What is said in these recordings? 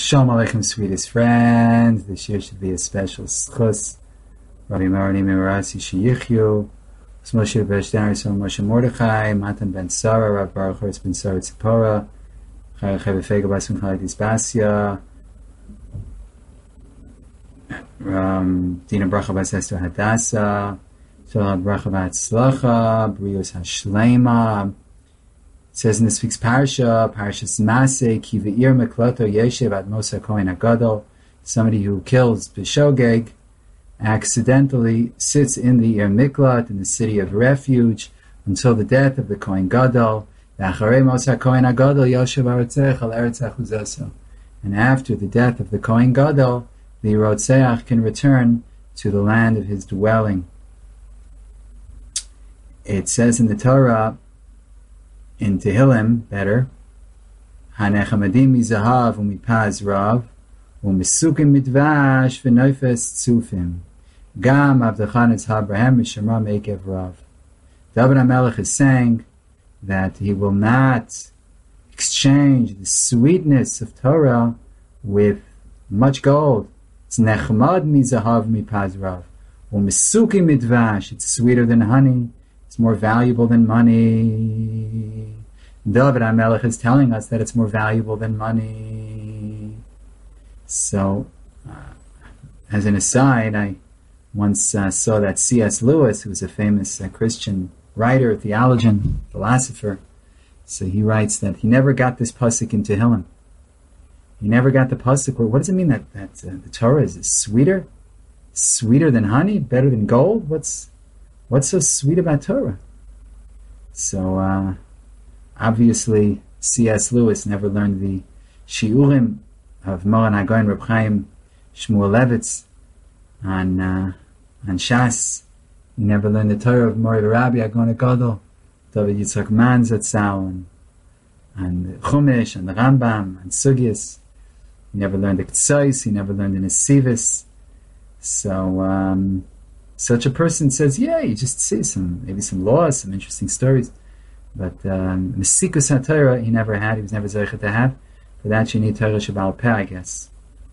Shalom Aleichem, sweetest friends. This year should be a special schus. Rabbi Marani Merasi Sheyichyu, Moshe Beshdari, so Moshe Mordechai, Matan Ben Sarah, Rav Baruch Hurst Ben Sarah Tzipora, Chai Befega Basim Chaladis Basya, Dina Bracha Bas Esther Hadassah, Shalom Bracha Batzlacha, Brios Hashlema. It says in this week's parasha, Parashas Maseh, Ki Ve'ir Mekloto Yeshev Ad Mosa Kohen HaGadol, somebody who kills B'Shogeg, accidentally sits in the Ir Miklat, in the city of refuge, until the death of the Kohen Gadol. V'acharei Mosa Kohen HaGadol Yoshev Arotzech Al Eretz Achuzaso. And after the death of the Kohen Gadol, the Rotzeach can return to the land of his dwelling. It says in the Torah, in Tehillim, better, Hanechamadim mizahav umipaz rav, umisukim midvash v'noifes tzufim, gam avdachanetz habrahem mishamra meikev rav. David HaMelech is saying that he will not exchange the sweetness of Torah with much gold. It's nechmad mizahav mipaz rav, umisukim midvash. It's sweeter than honey. It's more valuable than money. David HaMelech is telling us that it's more valuable than money. So, as an aside, I once saw that C.S. Lewis, who was a famous Christian writer, theologian, philosopher, so he writes that he never got this pasuk in Tehillim. He never got the pasuk where, what does it mean that the Torah is sweeter? Sweeter than honey? Better than gold? What's so sweet about Torah? So, obviously, C.S. Lewis never learned the shiurim of Moran HaGaon Reb Chaim Shmuel Levitz on Shas. He never learned the Torah of Mori Rabbi HaGaon HaGadol, David Yitzchak Man Zatzal, and the Chumash, and the Rambam, and Sugyas. He never learned the K'tzais, he never learned the Nesivis. So, such a person says, yeah, you just see maybe some laws, some interesting stories. But Mesikus HaTorah he never had, he was never Zeicha to have. For that you need Torah Shabbal Peh, I guess,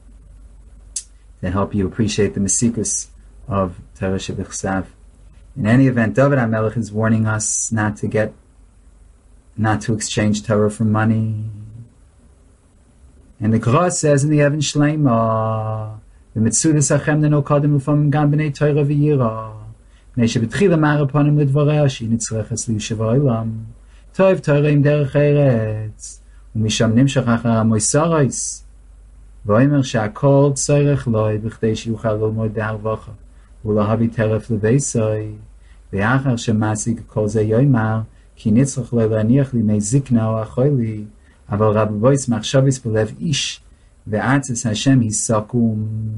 to help you appreciate the Mesikus of Torah Shabbal. In any event, David HaMelech is warning us not to exchange Torah for money. And the Gra says in the Even Shleima, the Mitzudas Achem Neno Kadem Ufam Gam B'nei Torah V'yira. B'nei Shebetchila Mara Panim L'dvarei Shi Nitzreches L'Yushav Ha'olam. Tov Torah Im Derech Eretz. U'misham Nimshach Achar HaMoisarais. V'oimer She'akol Tzorech Loi B'chdei Sheyuchal Lilmod B'harvacha. U'lahavi Teref L'Veisoi. V'achar She'masig Kol Ze Yoymar. Ki Nitzrech Loi L'aniach L'mei Zikna O'achoili. Aval Rabbi Bois Machshavis B'lev Ish. Ve'atzis Hashem Hisakum.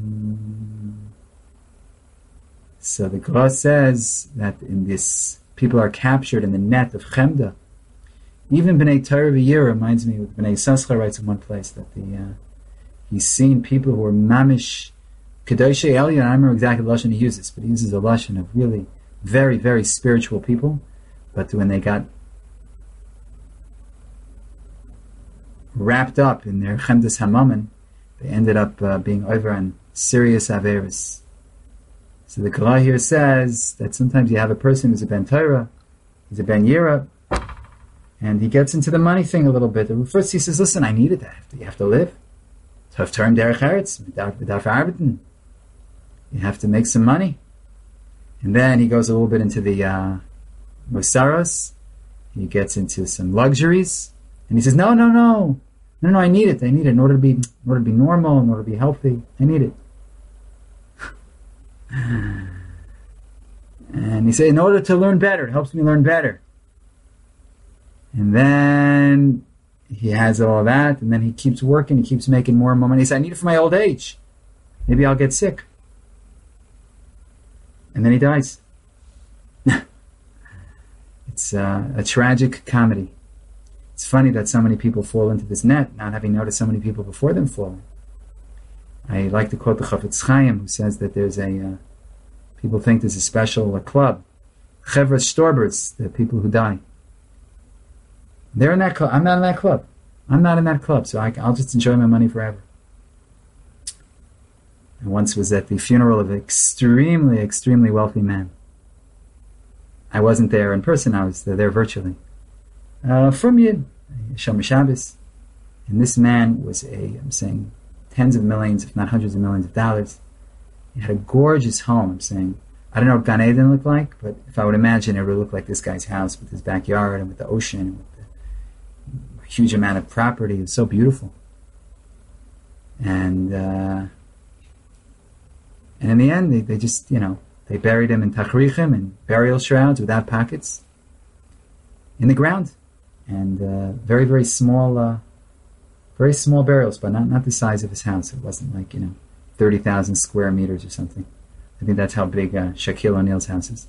So the Gra says that in this, people are captured in the net of Chemda. Even B'nai Torah V'yira reminds me, what B'nai Yissaschar writes in one place, that he's seen people who were mamish Kedoshei Elyon. I don't remember exactly the lashon he uses, but he uses a lashon of really very, very spiritual people. But when they got wrapped up in their Chemdas Hamamen, they ended up being over on serious Averis. So the Gra here says that sometimes you have a person who's a Ben Torah, he's a Ben Yira, and he gets into the money thing a little bit. First he says, listen, I need it. You have to live. Tov term derech eretz, without arbeiten. You have to make some money. And then he goes a little bit into the Mosaros. He gets into some luxuries. And he says, no, I need it. In order to be normal, in order to be healthy. I need it. And he said, in order to learn better, it helps me learn better. And then he has all that, and then he keeps working, he keeps making more and more money. He said, I need it for my old age. Maybe I'll get sick. And then he dies. It's a tragic comedy. It's funny that so many people fall into this net, not having noticed so many people before them falling. I like to quote the Chafetz Chaim, who says that there's people think there's a special club, Chevras Storberts, the people who die. They're in that club. I'm not in that club. I'm not in that club, so I'll just enjoy my money forever. I once was at the funeral of an extremely, extremely wealthy man. I wasn't there in person, I was there virtually. From Yid, Shomer Shabbos. And this man was I'm saying, tens of millions, if not hundreds of millions of dollars. He had a gorgeous home, I'm saying. I don't know what Gan Eden looked like, but if I would imagine, it would look like this guy's house with his backyard and with the ocean and with the huge amount of property. It was so beautiful. And in the end, they just, they buried him in tachrichim and burial shrouds without pockets in the ground. And very, very small burial spot, not the size of his house. It wasn't like, 30,000 square meters or something. I think that's how big Shaquille O'Neal's house is.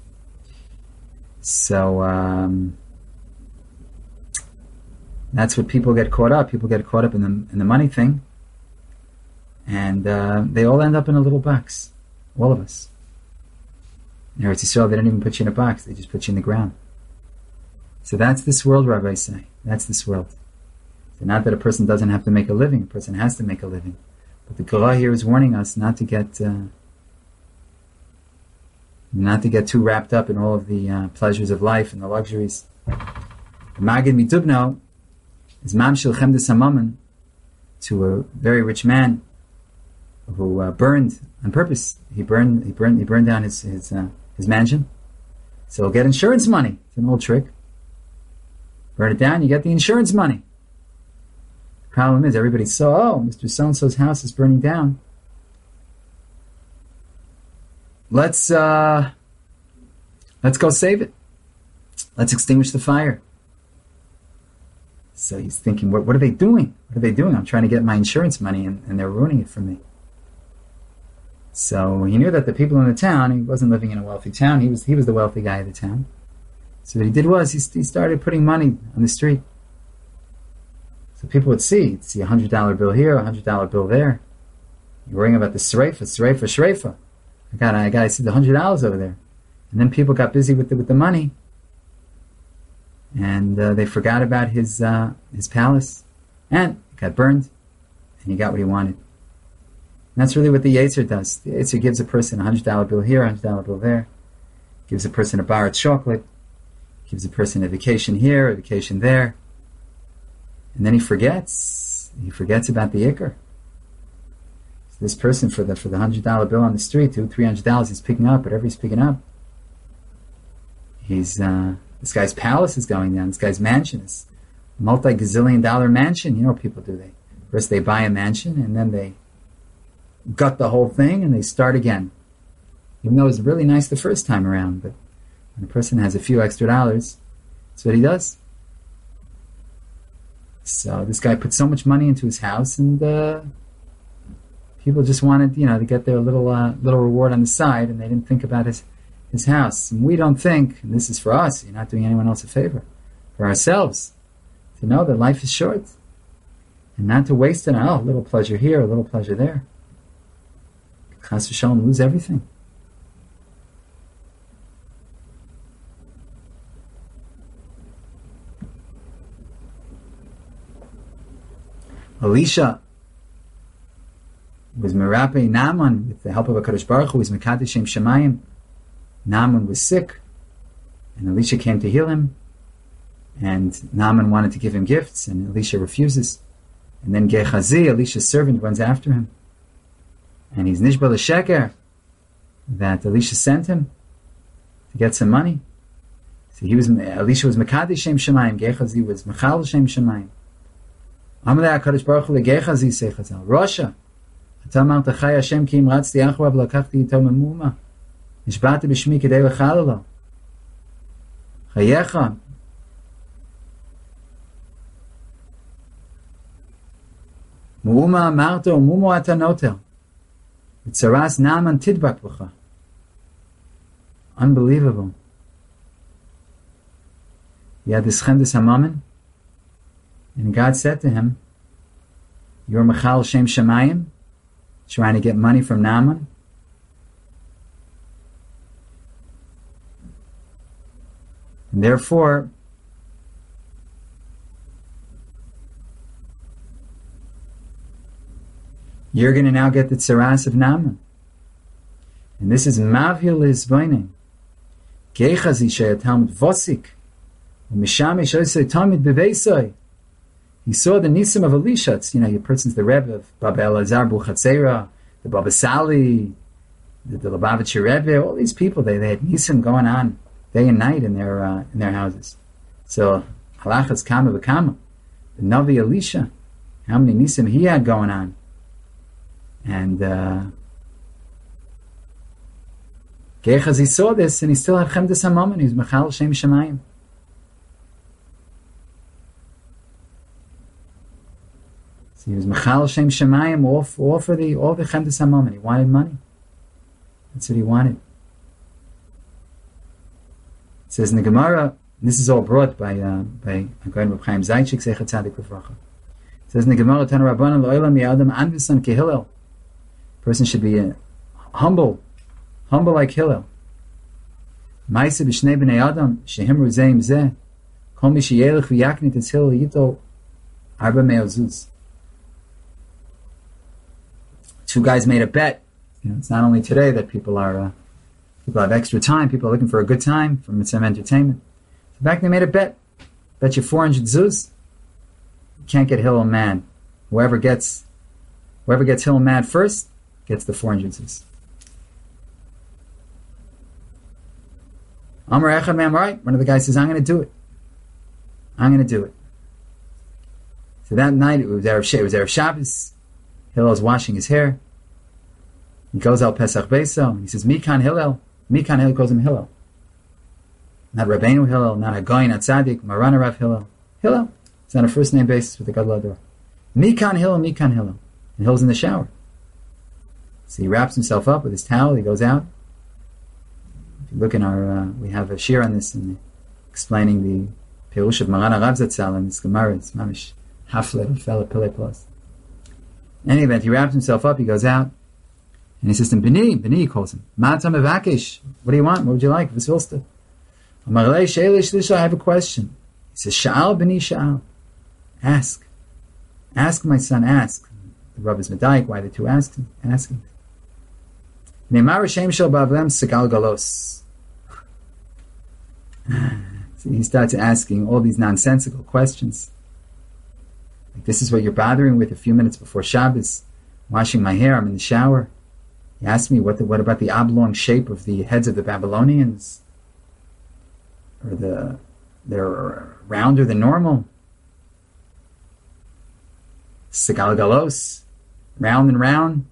So that's what people get caught up. People get caught up in the money thing, and they all end up in a little box. All of us. In Eretz Yisrael, they didn't even put you in a box. They just put you in the ground. So that's this world, rabbis say. That's this world. So not that a person doesn't have to make a living. A person has to make a living. But the Torah here is warning us not to get too wrapped up in all of the pleasures of life and the luxuries. The Maggid Mitubno is Mamshil Chemdes HaMammon to a very rich man who burned on purpose. He burned down his mansion. So he'll get insurance money. It's an old trick. Burn it down, you get the insurance money. The problem is everybody saw, Mr. So-and-so's house is burning down. Let's go save it. Let's extinguish the fire. So he's thinking, what are they doing? What are they doing? I'm trying to get my insurance money and they're ruining it for me. So he knew that the people in the town, he wasn't living in a wealthy town, he was the wealthy guy of the town. So what he did was he started putting money on the street. So people would see a $100 bill here, a $100 bill there. You're worrying about the shreifa. I got to see the $100 over there. And then people got busy with the money. And they forgot about his palace. And it got burned. And he got what he wanted. And that's really what the Yetzer does. The Yetzer gives a person a $100 bill here, a $100 bill there. Gives a person a bar of chocolate. Gives a person a vacation here, a vacation there. And then he forgets about the Iker. So this person for the $100 bill on the street, $200-$300 he's picking up, whatever he's picking up. This guy's palace is going down. This guy's mansion is multi-gazillion dollar mansion. You know what people do? First they buy a mansion and then they gut the whole thing and they start again. Even though it was really nice the first time around, but when a person has a few extra dollars, that's what he does. So this guy put so much money into his house, and people just wanted, to get their little reward on the side, and they didn't think about his house. And we don't think, and this is for us, you're not doing anyone else a favor, for ourselves, to know that life is short, and not to waste it on, a little pleasure here, a little pleasure there. Chas v'shalom, lose everything. Elisha was merape Naaman with the help of HaKadosh Baruch Hu. He was mekadesh Shem Shemayim. Naaman was sick, and Elisha came to heal him. And Naaman wanted to give him gifts, and Elisha refuses. And then Gehazi, Elisha's servant, runs after him, and he's nishba l'sheker that Elisha sent him to get some money. So Elisha was mekadesh Shem Shemayim. Gehazi was mechal Shem Shemayim. Amalei HaKadosh Baruch Hu leGehazi seichazal. Rasha, אתה אמרת חי השם כי המרצתי אחריו ולקחתי איתו ממומה. נשבעתי בשמי כדי לחלל לו. חייך. מאומה אמרת ומומו אתה נוטר. וצרס נאמן תדבק בך. Unbelievable. He had this Chemdes HaMammon, and God said to him, you're Mechal Shem Shemayim, trying to get money from Naaman. And therefore, you're going to now get the tzaras of Naaman. And this is Mavhil Lizbaining. Geichazi Shea Talmud Vosik. Mishamish Oisei Talmud Beveisoi. He saw the Nisim of Elisha. It's, your person's the Rebbe of Baba Elazar Buchatzera, the Baba Sali, the Lubavitcher Rebbe, all these people, they had Nisim going on day and night in their houses. So, Halachas Kama V'Kama. The Navi Elisha, how many Nisim he had going on. And Geichaz, he saw this, and he still had Chemdes HaMammon. He was Mechal Shem Shemayim. So he was Mechal Shem Shemayim, all for the Chemdes HaMammon. He wanted money. That's what he wanted. It says in the Gemara, and this is all brought by Agoin Reb Chaim Zaychik, Zecher Tzadik L'Vracha. It says in the Gemara, Tana Rabbanan L'Olam Yadam Anvisan Kehillel. Person should be humble like Hillel. Ma'aseh b'shnei b'nei Adam shehem ruzeim zeh. Kol mi sheyelech v'yaknit es Hillel yito arba me'ozuz. Two guys made a bet. It's not only today that people have extra time. People are looking for a good time for some entertainment. So back they made a bet. Bet you 400 zuz. You can't get Hillel mad. Whoever gets Hillel mad first gets the 400 zuz. Amar Echad Me'am, right? One of the guys says, I'm going to do it. So that night, it was Erev Shabbos. Hillel's washing his hair. He goes out Pesach Beso, and he says, Mikan Hillel. Mikan Hillel calls him Hillel. Not Rabbeinu Hillel, not Hagoyin, not Tzaddik, Marana Rav Hillel. Hillel. It's on a first name basis with the Gadol Ador. Mikan Hillel, Mikan Hillel. And Hillel's in the shower. So he wraps himself up with his towel, he goes out. If you look in our, we have a shir on this, and explaining the Perush of Marana Rav Zatzal and this Gemara. It's mamish haflet and fella pile plus. In any event, he wraps himself up, he goes out, and he says to him, Bini, he calls him. Matam Evakish. What do you want? What would you like? V'silsta. I have a question. He says, Sha'al Bini Sha'al. Ask. Ask, my son, ask. The Rav is Medayik, why the two asking? Ne'mar Hashem shel bavlem segal galos. So he starts asking all these nonsensical questions. Like, this is what you're bothering with a few minutes before Shabbos. Washing my hair, I'm in the shower. He asked me, what about the oblong shape of the heads of the Babylonians? Or they're rounder than normal. Segal galos. Round and round.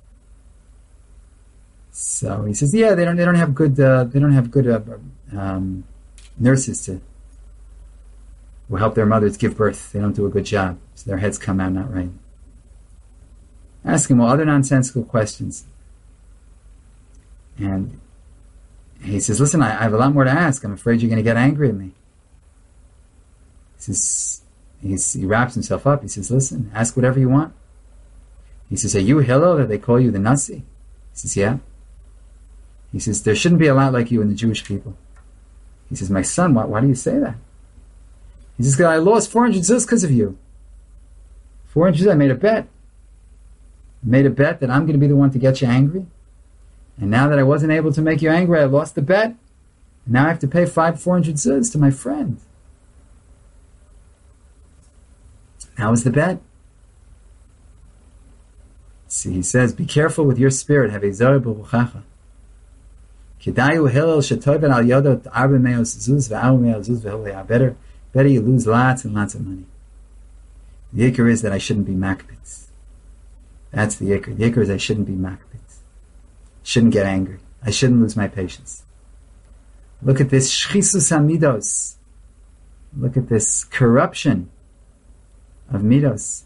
So he says, yeah, they don't have good nurses who help their mothers give birth. They don't do a good job, so their heads come out not right. Ask him other nonsensical questions, and he says, listen, I have a lot more to ask. I'm afraid you're going to get angry at me. He says, he wraps himself up. He says, listen, ask whatever you want. He says, are you Hillel that they call you the Nasi? He says, yeah. He says, there shouldn't be a lot like you in the Jewish people. He says, my son, why do you say that? He says, I lost 400 zuz because of you. 400 zuz, I made a bet. I made a bet that I'm going to be the one to get you angry. And now that I wasn't able to make you angry, I lost the bet. And now I have to pay 400 zuz to my friend. That was the bet. See, he says, be careful with your spirit. Have a zara b'ruchacha. Kidayu Hillel shetoven al yodot arba meos zuz ve'aru meos zuz ve'hol. Better you lose lots and lots of money. The ikar is that I shouldn't be makbetz. That's the ikar. The ikar is I shouldn't be makbetz. Shouldn't get angry. I shouldn't lose my patience. Look at this shchisus hamidos. Look at this corruption of midos.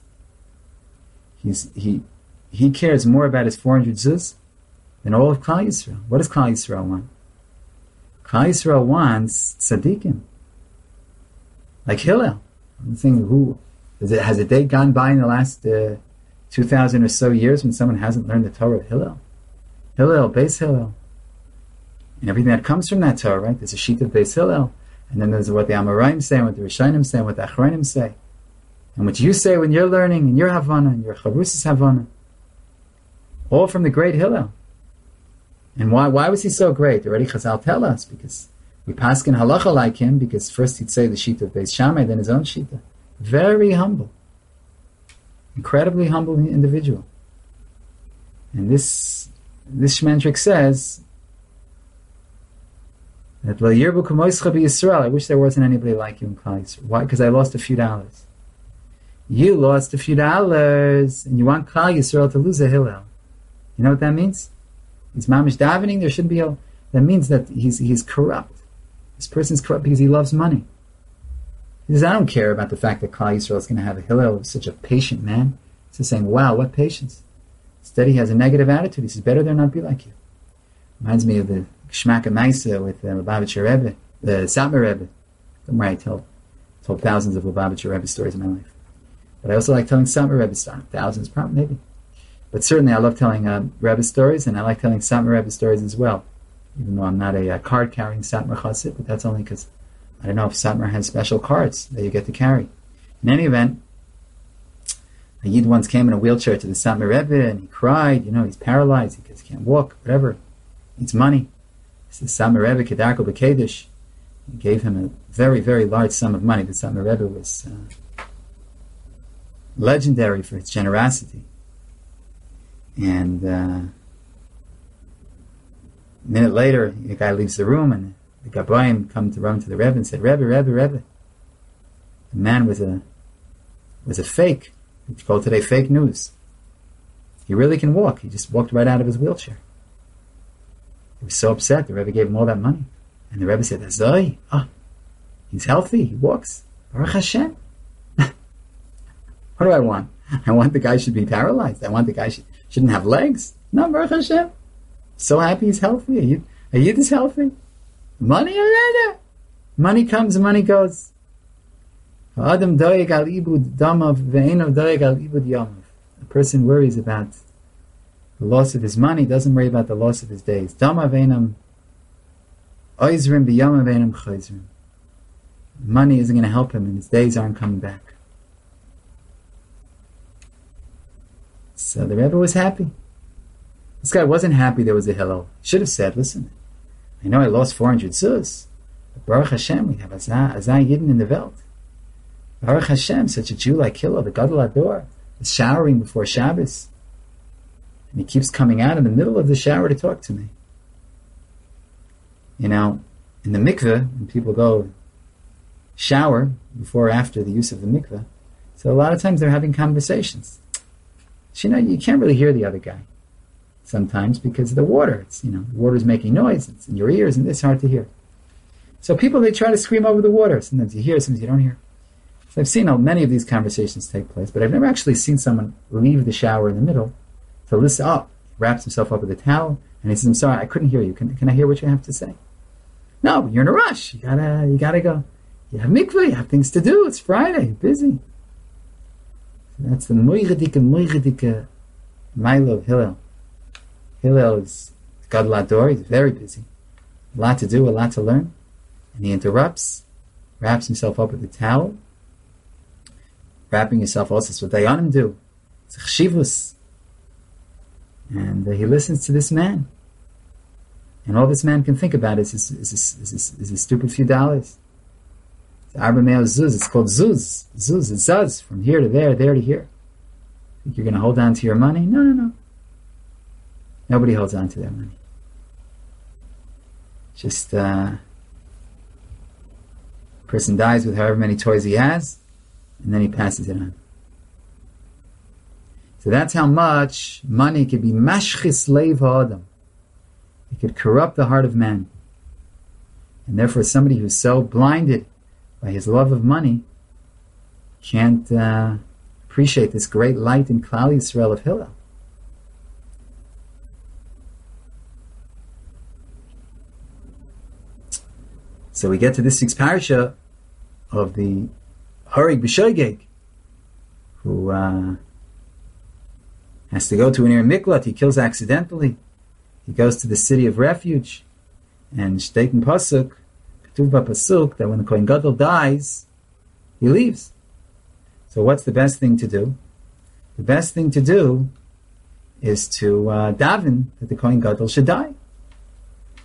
He cares more about his 400 zuz than all of Klal Yisrael. What does Klal Yisrael want? Klal Yisrael wants tzaddikim. Like Hillel. I'm thinking, has a day gone by in the last 2,000 or so years when someone hasn't learned the Torah of Hillel? Hillel, Beis Hillel. And everything that comes from that Torah, right? There's a sheet of Beis Hillel, and then there's what the Amoraim say, and what the Rishonim say, and what the Achronim say. And what you say when you're learning, and your Havana, and your Chavrusis Havana. All from the great Hillel. And why was he so great? Already Chazal tell us, because we paskin halacha like him, because first he'd say the shita of Beis Shammai, then his own shita. Very humble. Incredibly humble individual. And this shmantrik says that Lo Yirbu Kamoischa B'Yisrael, I wish there wasn't anybody like you in Klal Yisrael. Why? Because I lost a few dollars. You lost a few dollars, and you want Klal Yisrael to lose a Hillel. You know what that means? He's mamish davening. There shouldn't be a. That means that he's corrupt. This person's corrupt because he loves money. He says, I don't care about the fact that Klal Yisrael is going to have a Hillel of such a patient man. He's just saying, wow, what patience. Instead, he has a negative attitude. He says, better there not be like you. Reminds me of the Geshmak Maisa with the Lubavitcher Rebbe, the Satmar Rebbe. Don't worry, I told thousands of Lubavitcher Rebbe stories in my life. But I also like telling Satmar Rebbe stories. Thousands, probably, maybe. But certainly I love telling Rebbe stories, and I like telling Satmar Rebbe stories as well. Even though I'm not a card-carrying Satmar Chassid, but that's only because I don't know if Satmar has special cards that you get to carry. In any event, a Yid once came in a wheelchair to the Satmar Rebbe, and he cried. You know, he's paralyzed because he can't walk, whatever. He needs money. He says, Satmar Rebbe, Kedarko B'Kedesh. He gave him a very, very large sum of money. The Satmar Rebbe was legendary for its generosity. And a minute later, the guy leaves the room, and the Gabayim come to run to the Rebbe and said, Rebbe. The man was a fake. It's called today fake news. He really can walk. He just walked right out of his wheelchair. He was so upset. The Rebbe gave him all that money. And the Rebbe said, Azoi, he's healthy. He walks. Baruch Hashem. What do I want? I want the guy should be paralyzed. I want the guy shouldn't have legs. No, Baruch Hashem. So happy he's healthy. A Yid is healthy. Money already. Money comes and money goes. A person worries about the loss of his money, doesn't worry about the loss of his days. Money isn't going to help him, and his days aren't coming back. So the Rebbe was happy. This guy wasn't happy there was a Hillel. He should have said, listen, I know I lost 400 zuz, but Baruch Hashem, we have Azah Yidden in the Welt. Baruch Hashem, such a Jew like Hillel, the Gadol Ador, is showering before Shabbos. And he keeps coming out in the middle of the shower to talk to me. You know, in the mikveh, when people go shower before or after the use of the mikveh, so a lot of times they're having conversations. So, you know, you can't really hear the other guy sometimes because of the water. It's, you know, the water's making noise. It's in your ears, and it's hard to hear. So people, they try to scream over the water. Sometimes you hear, sometimes you don't hear. So I've seen many of these conversations take place, but I've never actually seen someone leave the shower in the middle to listen up. He wraps himself up with a towel, and he says, I'm sorry, I couldn't hear you. Can I hear what you have to say? No, you're in a rush. You gotta go. You have mikveh, you have things to do. It's Friday, you're busy. So that's the moichedike Milo of Hillel. Hillel is Gadol Ador. He's very busy. A lot to do, a lot to learn. And he interrupts, wraps himself up with a towel. Wrapping yourself also is what Dayanim do. It's a chshivus. And he listens to this man. And all this man can think about is his stupid few dollars. It's Arba Meo Zuz. It's called Zuz. Zuz. It's Zuz. From here to there to here. Think you're going to hold on to your money? No. Nobody holds on to their money. Just person dies with however many toys he has, and then he passes it on. So that's how much money could be mashchis leiv ha'adam. It could corrupt the heart of man. And therefore somebody who's so blinded by his love of money can't appreciate this great light in Klal Yisrael of Hillel. So we get to this week's parasha of the Harig B'Shoigeg, who has to go to an Ir Miklat. He kills accidentally. He goes to the city of refuge. And Shteit in Pasuk, Ketuv Pasuk, that when the Kohen Gadol dies, he leaves. So what's the best thing to do? The best thing to do is to daven that the Kohen Gadol should die.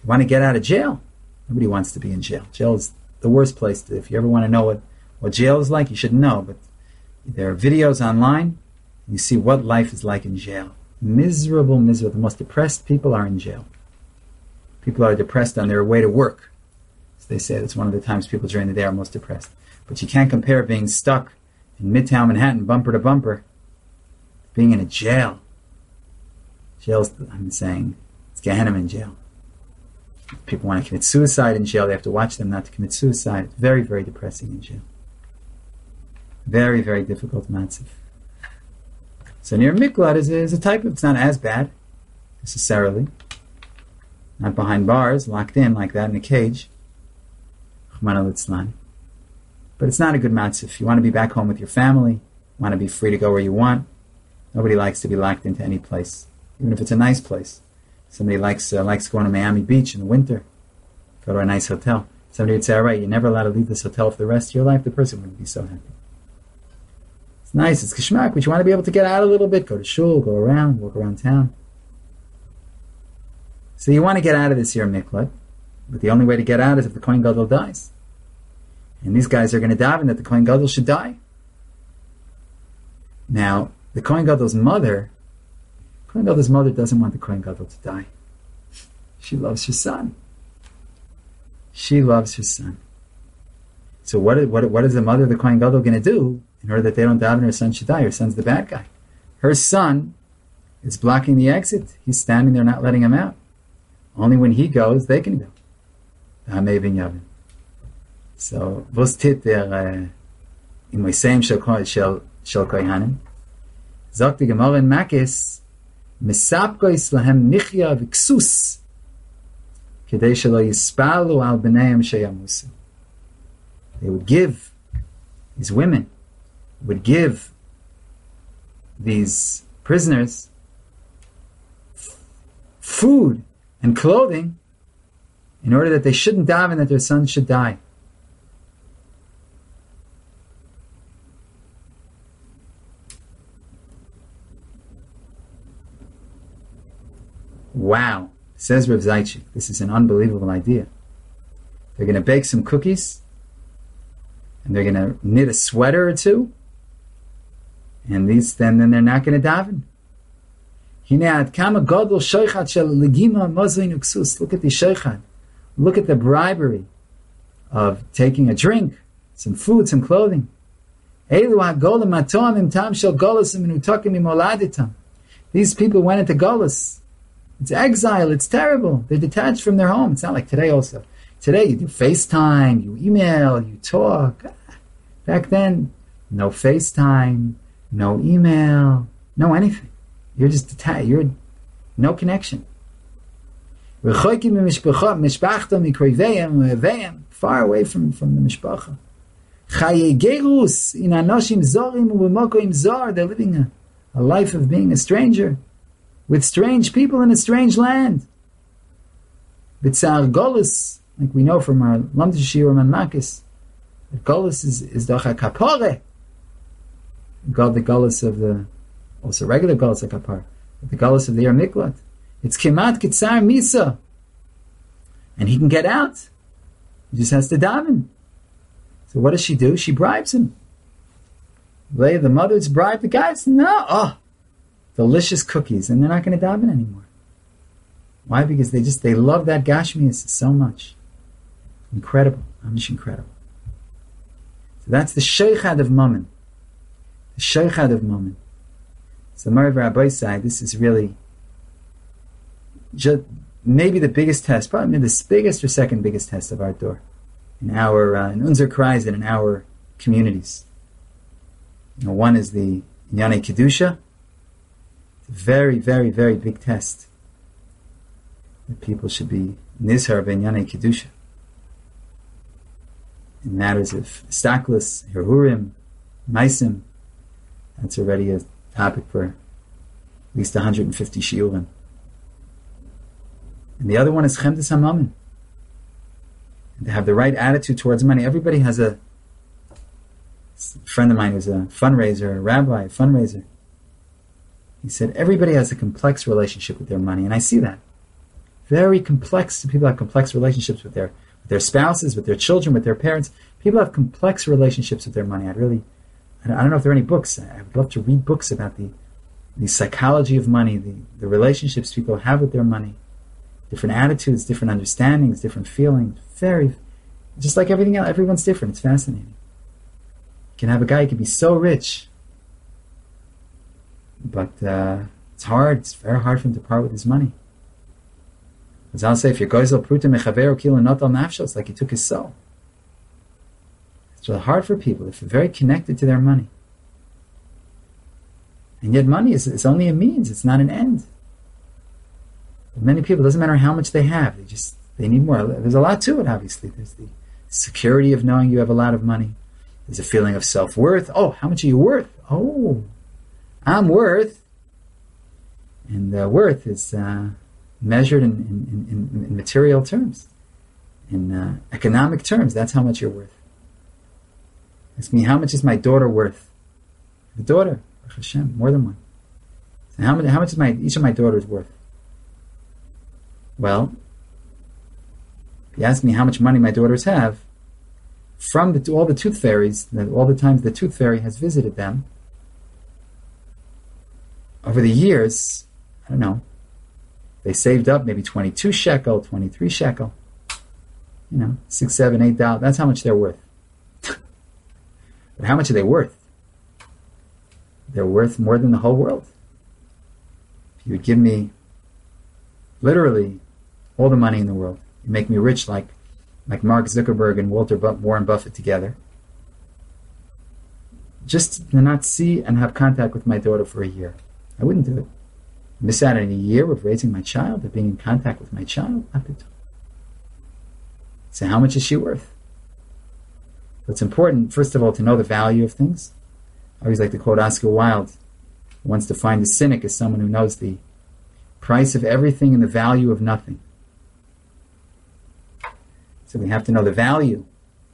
You want to get out of jail? Nobody wants to be in jail. Jail is the worst place to, if you ever want to know what jail is like, you should know. But there are videos online. You see what life is like in jail. Miserable, miserable. The most depressed people are in jail. People are depressed on their way to work. As they say, that's one of the times people during the day are most depressed. But you can't compare being stuck in Midtown Manhattan, bumper to bumper, being in a jail. Jail's, I'm saying, it's Gehenna in jail. If people want to commit suicide in jail, they have to watch them not to commit suicide. It's very, very depressing in jail. Very, very difficult matziv. So near miklat is a type of, it's not as bad, necessarily. Not behind bars, locked in like that in a cage. Chumana litzlan. But it's not a good matzif. You want to be back home with your family. You want to be free to go where you want. Nobody likes to be locked into any place, even if it's a nice place. Somebody likes going to Miami Beach in the winter. Go to a nice hotel. Somebody would say, all right, you're never allowed to leave this hotel for the rest of your life. The person wouldn't be so happy. It's nice, it's geschmack, but you want to be able to get out a little bit, go to shul, go around, walk around town. So you want to get out of this here miklat, but the only way to get out is if the Kohen Gadol dies. And these guys are going to daven that the Kohen Gadol should die. Now, the Kohen Gadol's mother doesn't want the Kohen Gadol to die. She loves her son. She loves her son. So what is the mother of the Kohen Gadol going to do in order that they don't daven her son should die? Her son's the bad guy. Her son is blocking the exit. He's standing there not letting him out. Only when he goes, they can go. So, was tit der in Moiseim shel Kohanim? Sagt die Gemara in Makis, Mesapkois lahem nichya v'ksus, kedei shelo yispalu al b'neihem sheyamusu. They would give, these women would give these prisoners food and clothing in order that they shouldn't daven that their sons should die. Wow, says Rav Zaychik, this is an unbelievable idea. They're going to bake some cookies, and they're going to knit a sweater or two, and then they're not going to daven. Look at the sheichad. Look at the bribery of taking a drink, some food, some clothing. These people went into Golus. It's exile, it's terrible. They're detached from their home. It's not like today also. Today you do FaceTime, you email, you talk. Back then, no FaceTime, no email, no anything. You're just detached. You're no connection. Far away from the mishpacha. They're living a life of being a stranger with strange people in a strange land. B'tzar Golus, like we know from our Lamd Shiur Man Makis, that Golus is doch a kapore. God, the Golus of the, also regular Golus a kapar, but the Golus of the Yer Miklat. It's Kemat Kitzar Misa. And he can get out. He just has to daven. So what does she do? She bribes him. The mothers bribe the guys. No. Delicious cookies. And they're not going to daven anymore. Why? Because they love that Gashmias so much. Incredible. Amish incredible. So that's the Sheichad of Mammon. The Sheichad of Mammon. So Marav Rabbi side, this is really just maybe the biggest test, probably the biggest or second biggest test of our door in our in Unser Kreis and in our communities. One is the Inyane Kedusha. It's a very, very, very big test that people should be nizhar b'Inyane Kedusha in matters of staklus, hirhurim, maisim. That's already a topic for at least 150 shiurim. And the other one is Chemdes HaMammon. And to have the right attitude towards money. Everybody has a friend of mine who's a fundraiser, a rabbi, a fundraiser. He said everybody has a complex relationship with their money, and I see that. very complex. People have complex relationships with their spouses, with their children, with their parents. People have complex relationships with their money. I don't know if there are any books. I would love to read books about the psychology of money, the relationships people have with their money, different attitudes, different understandings, different feelings. Just like everything else, everyone's different. It's fascinating. You can have a guy who can be so rich, but it's hard. It's very hard for him to part with his money. As I'll say, if you're goizel pruta mechaver kilo not al nafsho, it's like he took his soul. It's really hard for people if they're very connected to their money. And yet money is only a means, it's not an end. For many people, it doesn't matter how much they have, they need more. There's a lot to it, obviously. There's the security of knowing you have a lot of money. There's a feeling of self-worth. Oh, how much are you worth? Oh, I'm worth. And worth is measured in material terms, in economic terms. That's how much you're worth. Ask me, how much is my daughter worth? The daughter, Baruch Hashem, more than one. So how much is each of my daughters worth? Well, if you ask me how much money my daughters have, from all the tooth fairies, all the times the tooth fairy has visited them, over the years, I don't know, they saved up maybe 22 shekel, 23 shekel, 6, 7, $8. That's how much they're worth. But how much are they worth? They're worth more than the whole world. If you would give me literally all the money in the world, you make me rich like Mark Zuckerberg and Warren Buffett together, just to not see and have contact with my daughter for a year, I wouldn't do it. Miss out on a year of raising my child, of being in contact with my child? Not to. So how much is she worth? So it's important, first of all, to know the value of things. I always like to quote Oscar Wilde, who wants to find a cynic as someone who knows the price of everything and the value of nothing. So we have to know the value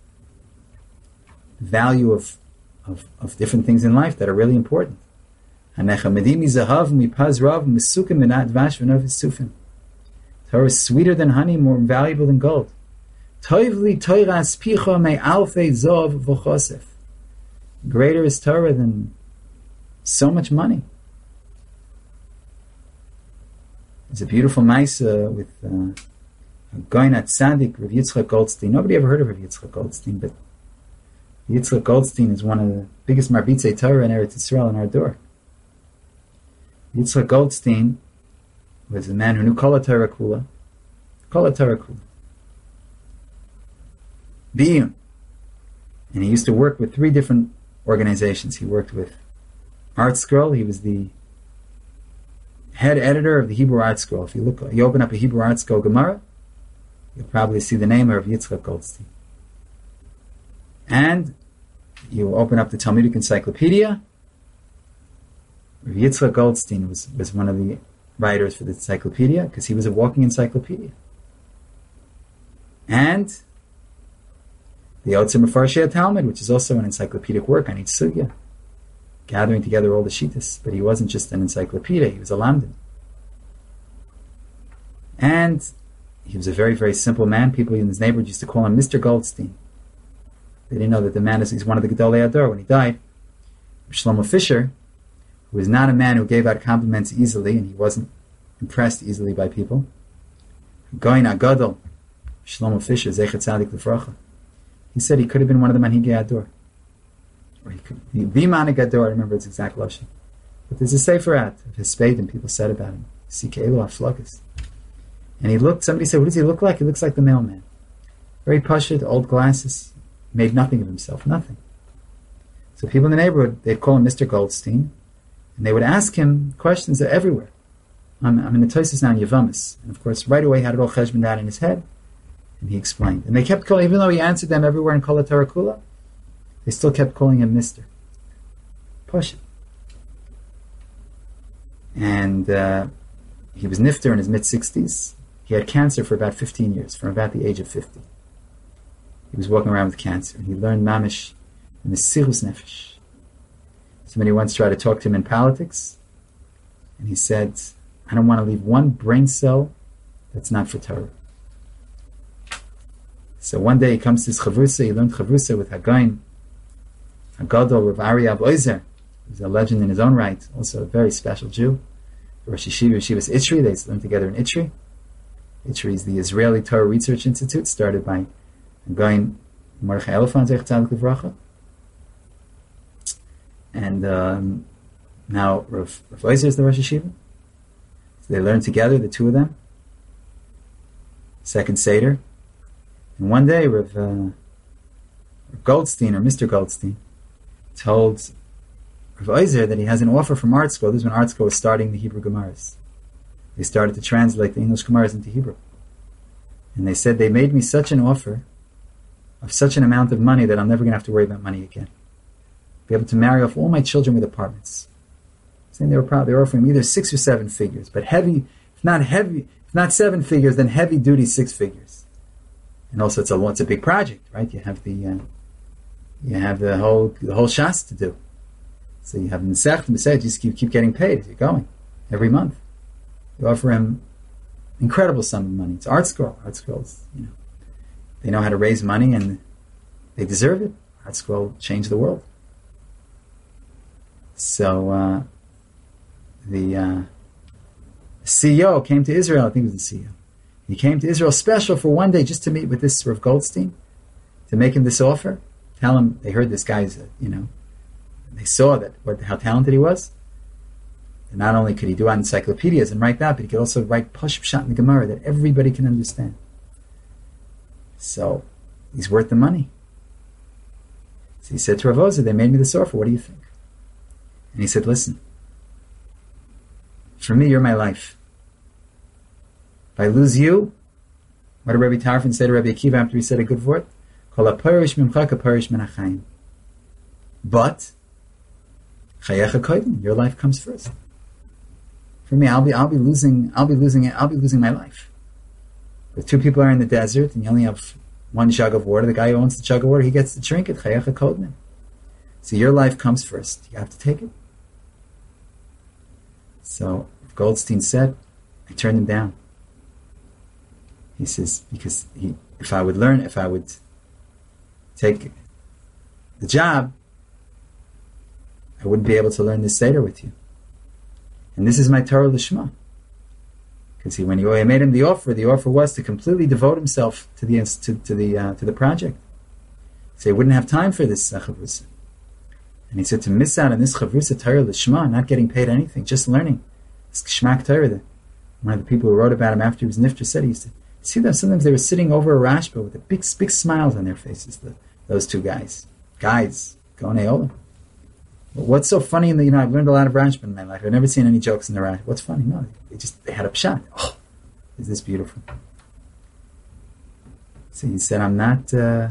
of different things in life that are really important. Torah is sweeter than honey, more valuable than gold. Greater is Torah than so much money. There's a beautiful Maisa with Goynat Tzaddik, Rav Yitzchak Goldstein. Nobody ever heard of Rav Yitzchak Goldstein, but Yitzchak Goldstein is one of the biggest Marbitzei Torah in Eretz Yisrael in our door. Yitzchak Goldstein was a man who knew Kol HaTorah Kula. Biyun. And he used to work with 3 different organizations. He worked with Art Scroll. He was the head editor of the Hebrew Art Scroll. If you open up a Hebrew Art Scroll Gemara, you'll probably see the name of Yitzchak Goldstein. And you open up the Talmudic Encyclopedia. Rav Yitzchak Goldstein was one of the writers for the encyclopedia because he was a walking encyclopedia. And the Yotzer Mefarshei Talmud, which is also an encyclopedic work on each sugya, gathering together all the shittas. But he wasn't just an encyclopedia, he was a lamdan. And he was a very, very simple man. People in his neighborhood used to call him Mr. Goldstein. They didn't know that the man is one of the Gedolei Ador. When he died, Shlomo Fisher, who was not a man who gave out compliments easily, and he wasn't impressed easily by people, Goyin Agadol, Shlomo Fisher, Zecher Tzadik Lefracha, he said he could have been one of the Manhigei Ador. Or he could be the Manhig Ador, I remember its exact lashon. But there's a sefer out of his spade, and people said about him, Sikeilu Aflokas. And he looked, somebody said, what does he look like? He looks like the mailman. Very pashut, old glasses, made nothing of himself, nothing. So people in the neighborhood, they'd call him Mr. Goldstein, and they would ask him questions everywhere. I'm in the Tosfos now in Yevamos, and of course, right away he had it all cheshbon out in his head, and he explained. And they kept calling, even though he answered them everywhere in Kol HaTorah Kula, they still kept calling him Mr. Pashut. And he was nifter in his mid-60s. He had cancer for about 15 years, from about the age of 50. He was walking around with cancer, and he learned mamish in the Mesirus Nefesh. Somebody once tried to talk to him in politics, and he said, I don't want to leave one brain cell That's not for Torah. So one day he comes to his Chavrusa, he learned Chavrusa with Hagain, Hagadol, Rav Aryeh Oizer, who's a legend in his own right, also a very special Jew. Rosh Yeshivas Itri, they learned together in Itri. Itri is the Israeli Torah Research Institute, started by Hagain Mordechai Elefant, Zech Tzadik Livracha. And now Rav Oizer is the Rosh Yeshiva. So they learned together, the two of them. Second Seder. And one day, Rav Goldstein, or Mr. Goldstein, told Rav Oizer that he has an offer from Art School. This is when Art School was starting the Hebrew Gemaras. They started to translate the English Gemaras into Hebrew. And they said, they made me such an offer of such an amount of money that I'm never going to have to worry about money again. Be able to marry off all my children with apartments. Saying they were offering me either 6 or 7 figures, but heavy, if not 7 figures, then heavy duty 6 figures. And also it's a big project, right? You have the whole shas to do. So you have Nesech and Mesech, just keep getting paid as you're going every month. You offer him incredible sum of money. It's Art Scroll. Art Scrolls, they know how to raise money and they deserve it. Art Scroll changed the world. So the CEO came to Israel. I think it was the CEO. He came to Israel special for one day just to meet with this Rav Goldstein, to make him this offer. Tell him they heard this guy's, they saw how talented he was. And not only could he do encyclopedias and write that, but he could also write Pashut Pshat in the Gemara that everybody can understand. So he's worth the money. So he said to Rav Ozer, they made me this offer. What do you think? And he said, listen, for me, you're my life. If I lose you, what did Rabbi Tarfon say to Rabbi Akiva after he said a good word? Kol ha'parish mimcha ka'parish min ha'chaim. But chayecha kodim, your life comes first. For me, I'll be losing my life. If 2 people are in the desert and you only have 1 jug of water, the guy who owns the jug of water, he gets to drink it. Chayecha kodim. So your life comes first. You have to take it. So Goldstein said, I turned him down. He says, because if I would take the job, I wouldn't be able to learn this Seder with you. And this is my Torah Lishma. Because when he made him the offer was to completely devote himself to the project. So he wouldn't have time for this chavrusa. And he said to miss out on this chavrusa Torah Lishma, not getting paid anything, just learning. It's Shmak Torah. One of the people who wrote about him after he was nifter said, he used to see them, sometimes they were sitting over a rashba with a big smiles on their faces, those 2 guys. Gonei Olam. What's so funny I've learned a lot of Rashba in my life. I've never seen any jokes in the Rashba. What's funny? No, they had a pshat. Oh, is this beautiful? So he said, I'm not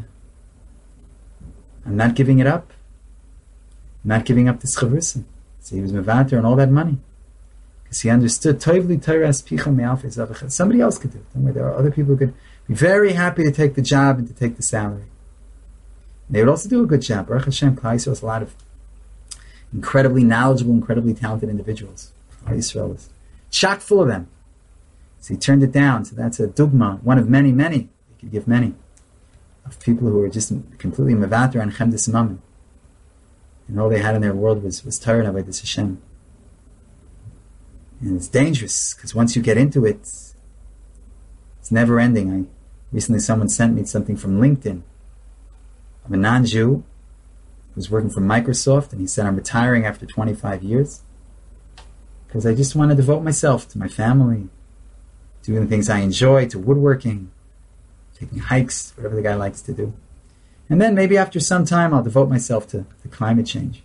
giving it up. I'm not giving up this chavrusa. So he was mevater and all that money. Because he understood, somebody else could do it. Don't worry, there are other people who could be very happy to take the job and to take the salary. And they would also do a good job. Baruch Hashem, Klal Yisrael has a lot of incredibly knowledgeable, incredibly talented individuals. Klal Yisrael is chock full of them. So he turned it down. So that's a dugma, one of many. He could give many of people who were just completely mevater and chemdes mammon. And all they had in their world was Torah and Avodas Hashem. And it's dangerous, because once you get into it, it's never ending. Recently someone sent me something from LinkedIn of a non-Jew who was working for Microsoft, and he said, I'm retiring after 25 years because I just want to devote myself to my family, doing the things I enjoy, to woodworking, taking hikes, whatever the guy likes to do. And then maybe after some time I'll devote myself to climate change.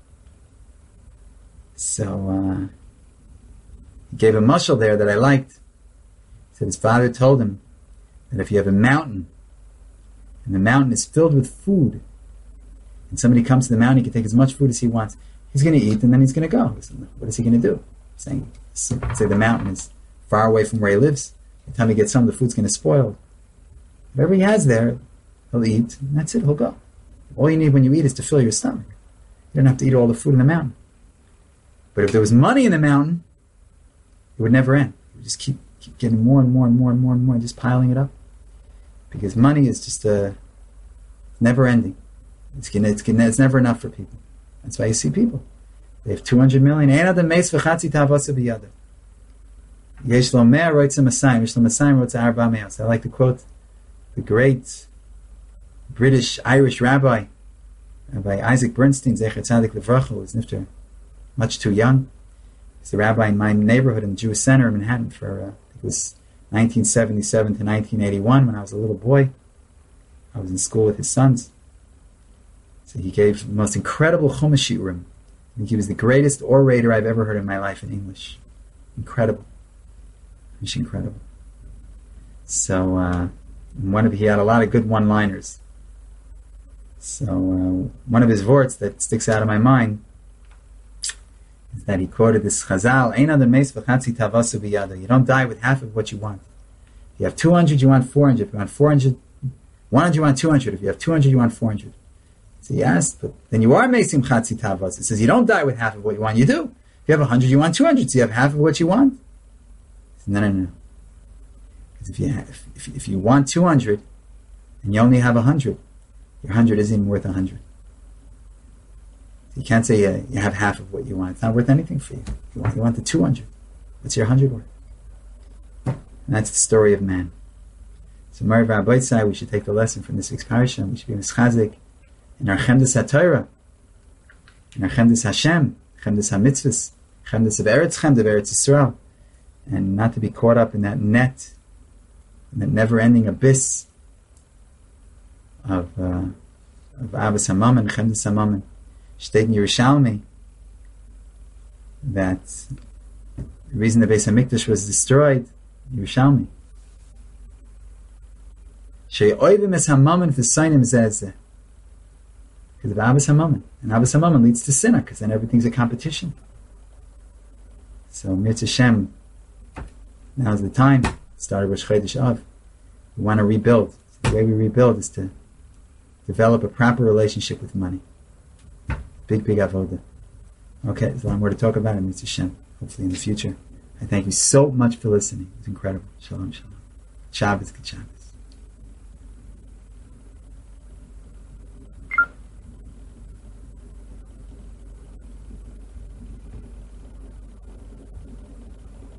So he gave a mashal there that I liked. He said his father told him that if you have a mountain, and the mountain is filled with food, and somebody comes to the mountain, he can take as much food as he wants. He's going to eat, and then he's going to go. What is he going to do? Say the mountain is far away from where he lives. By the time he gets home, the food's going to spoil. Whatever he has there, he'll eat, and that's it, he'll go. All you need when you eat is to fill your stomach. You don't have to eat all the food in the mountain. But if there was money in the mountain, it would never end. It would just keep getting more and more and more and more and more, just piling it up. Because money is just never ending. It's never enough for people. That's why you see people. They have 200 million. I like to quote the great British-Irish Rabbi Isaac Bernstein, Zecher Tzadik Livracha, who was nifter much too young. He's the rabbi in my neighborhood in the Jewish Center in Manhattan for, I think it was 1977 to 1981 when I was a little boy. I was in school with his sons. So he gave the most incredible Chumash shiurim. I think he was the greatest orator I've ever heard in my life in English. Incredible. Just incredible. So, he had a lot of good one-liners. So, one of his vorts that sticks out of my mind is that he quoted this Chazal, Ein adam meis v'chatzi tavasu biyado. You don't die with half of what you want. If you have 200, you want 400. If you want 400, 100, you want 200. If you have 200, you want 400. So he asked, but then you are meisim chatzi tavas. It says you don't die with half of what you want. You do. If you have 100, you want 200. So you have half of what you want. No. Because if you want 200 and you only have 100, your 100 isn't even worth 100. You can't say you have half of what you want. It's not worth anything for you. You want the 200. What's your 100 worth? And that's the story of man. So, Marav Rabbeinu, we should take the lesson from this week's parasha. We should be mischazik in our chemdas haTorah, in our chemdas Hashem, chemdas haMitzvahs, chemdas of Eretz Chem, of Eretz Yisrael, and not to be caught up in that net, in that never-ending abyss of Abbas HaMammon, chemdas HaMammon. State in Yerushalmi that the reason the Beis HaMikdash was destroyed, Yerushalmi. She'oivim es HaMammon v'soinim zeh. Because of Abbas HaMammon. And Abbas HaMammon leads to sinner, because then everything's a competition. So, Mirz Hashem, now's the time. Started Rosh Chodesh Av. We want to rebuild. So the way we rebuild is to develop a proper relationship with money. Big avoda. Okay, there's a lot more to talk about in Mirz Hashem, hopefully in the future. I thank you so much for listening. It was incredible. Shalom, shalom. Shabbos, good Shabbos.